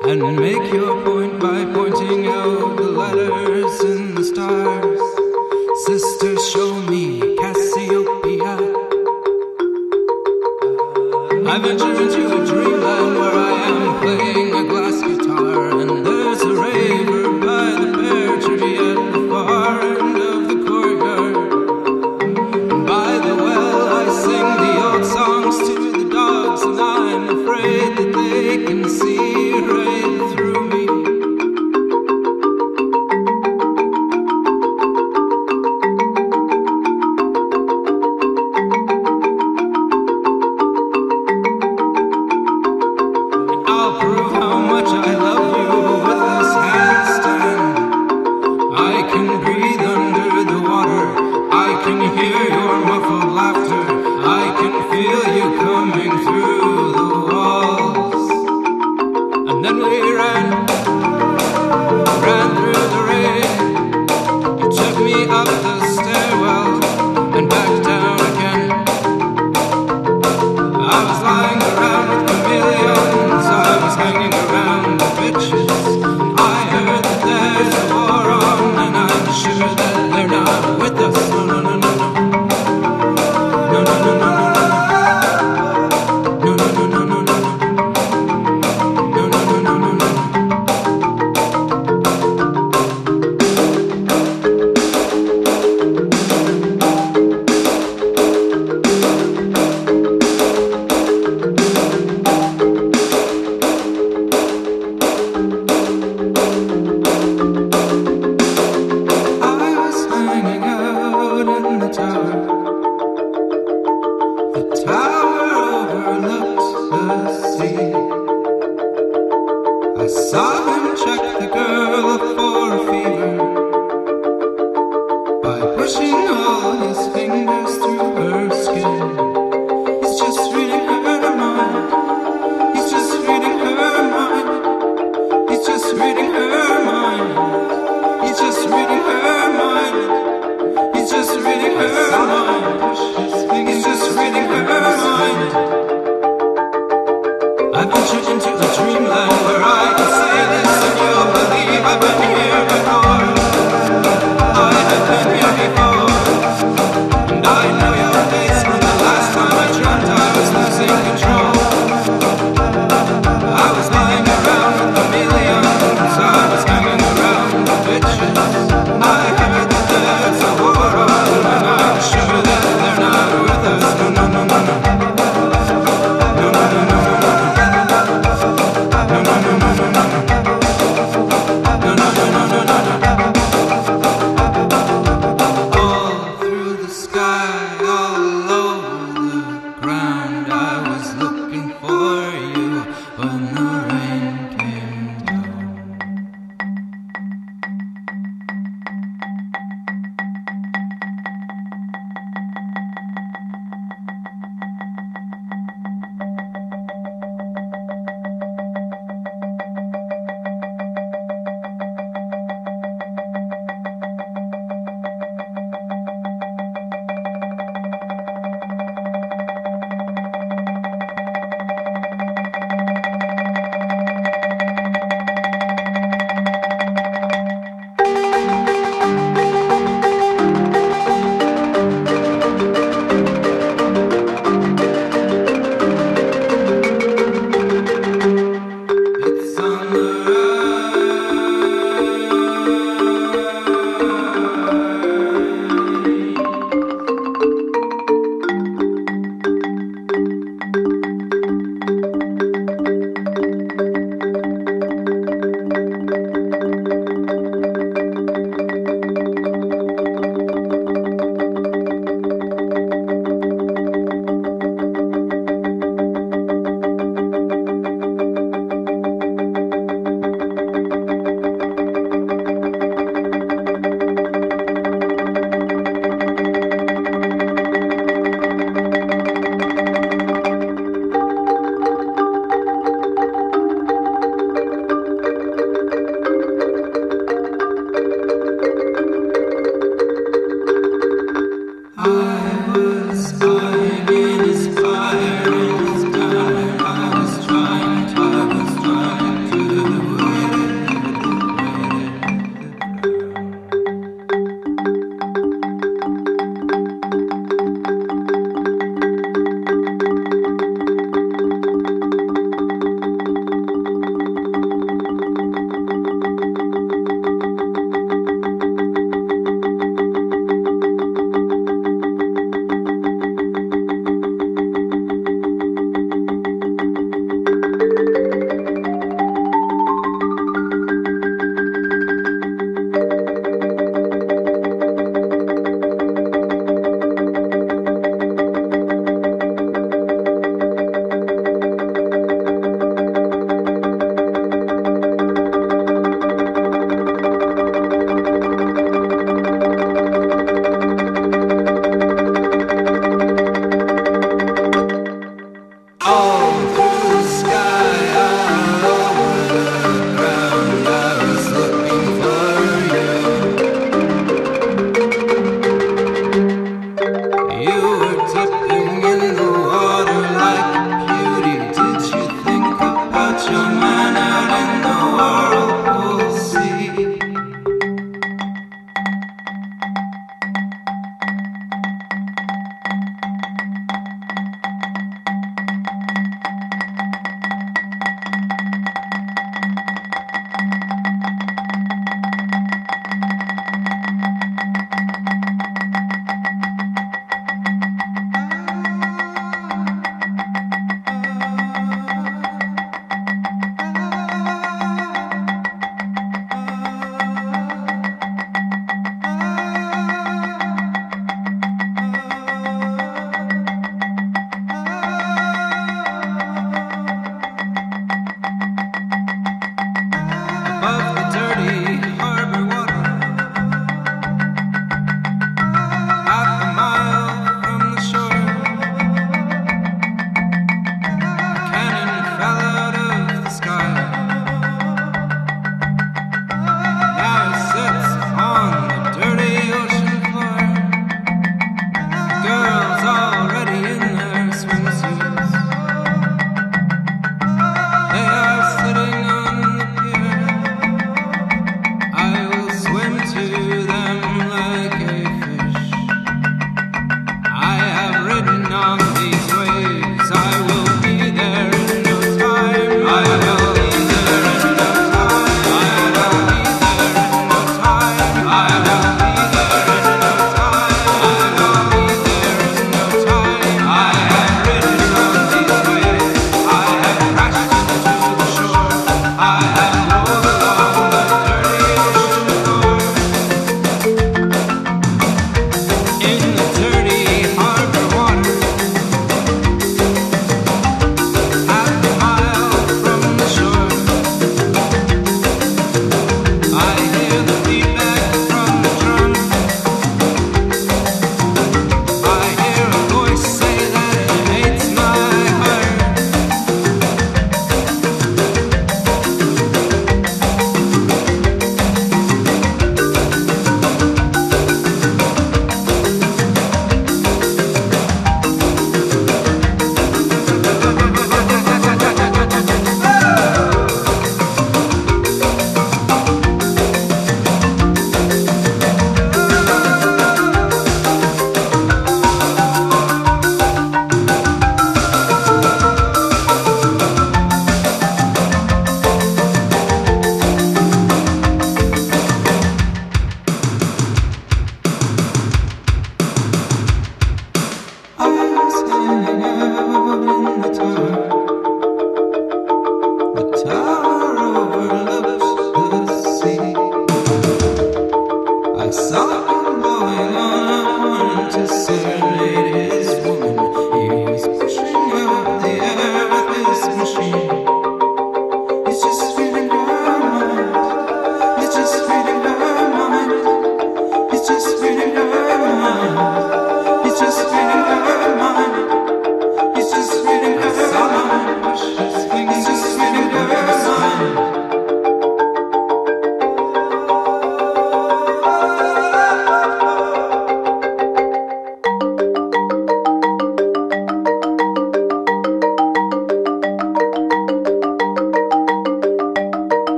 and make your point by pointing out the letters in the stars. Sister, show me Cassiopeia. I venture into a dreamland where I am playing a glass guitar, and there's a raver by the pear tree at the far end of the courtyard. And by the well I sing the old songs to the dogs, and I'm afraid that they can see right through me. I'll prove how much I love you with this handstand. I can breathe under the water, I can hear your muffled laughter, I can feel you coming through the walls. And then we ran through the rain. You took me up the stairwell and back down again. I was lying around with chameleons, I was hanging around with bitches. I heard that there's a war on, and I'm sure that they're not with us. No, no, no, no, no. No, no, no, no, no, no. No, no, no, no, no, no. No, no, no, no, no, no. I was hanging out in the tower. The tower overlooked the sea. I saw him check the girl for a fever by pushing all his fingers through her skin. He's just reading her mind. He's just reading her mind. He's just reading her mind. He's just reading her mind. He's just reading her mind. He's just reading her mind. I ventured into a dreamland where I can say this and you'll believe I've been here.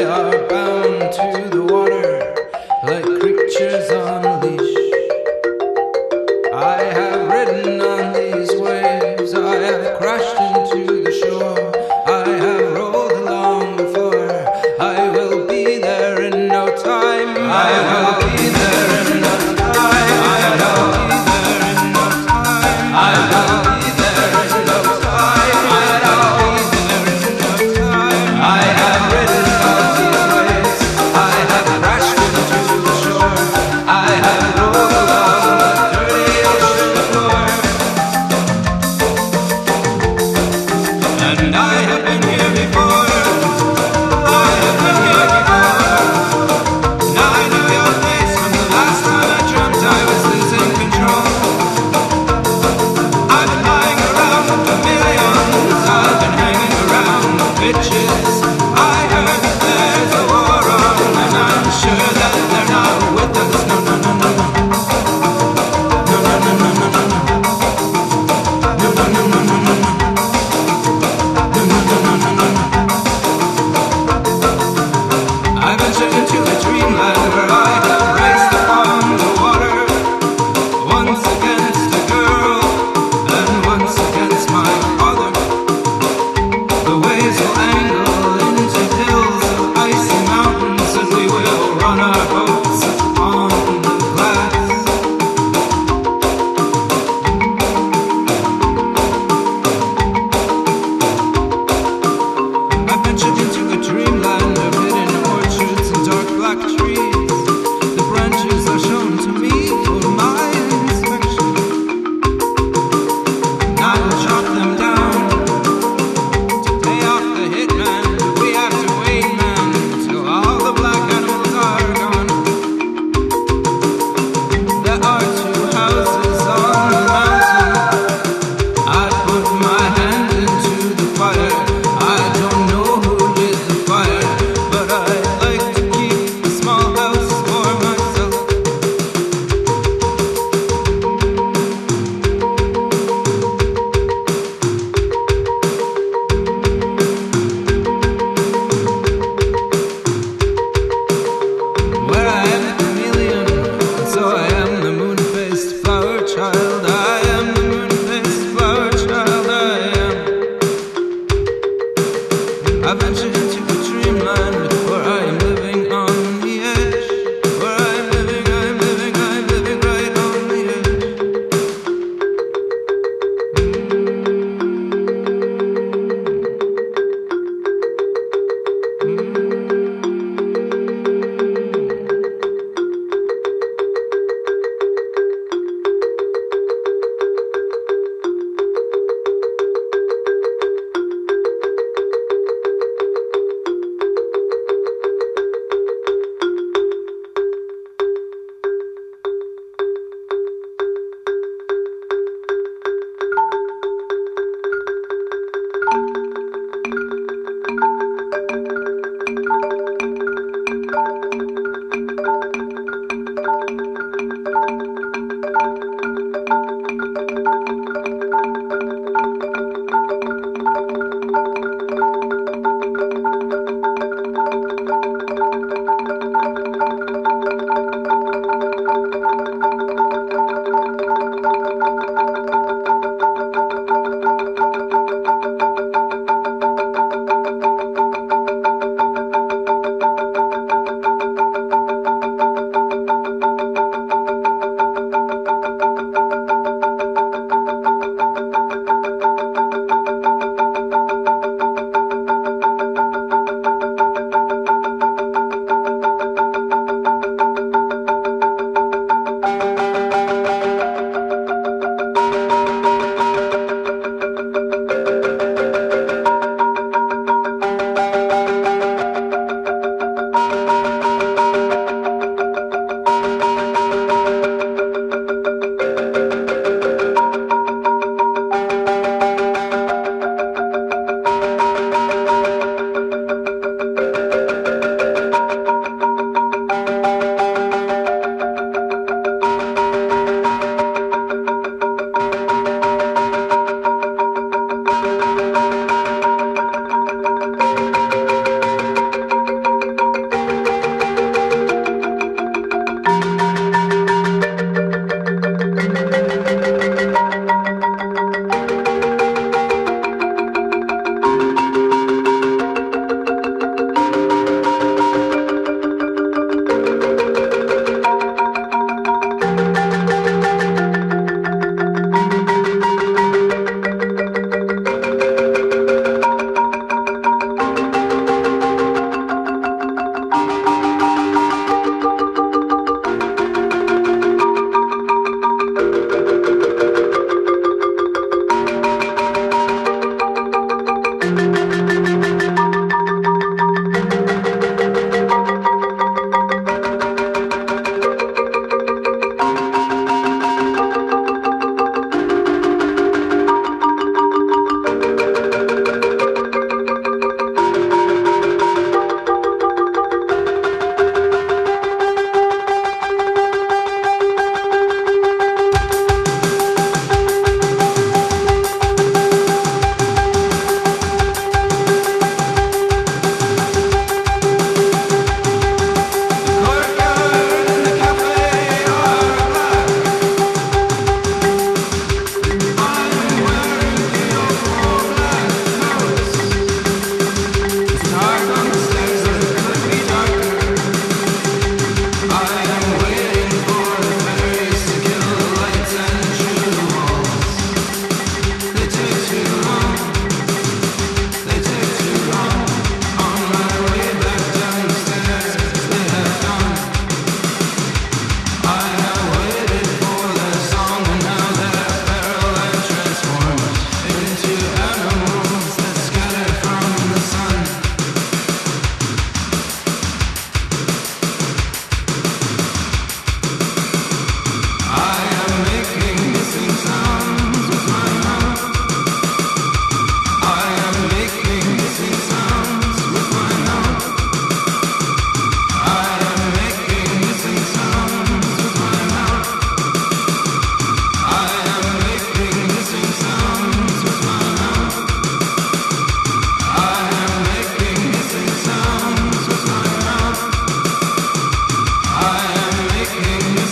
they are bound to the water like creatures on a leash. I have ridden on these waves, I have crashed into the shore, I have rolled along before. I will be there in no time. I will be there in no time. I will be there in no time. I will be there in no time. I will be there in no time. I have ridden on these waves, I have crashed into the shore, I have rolled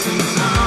inside.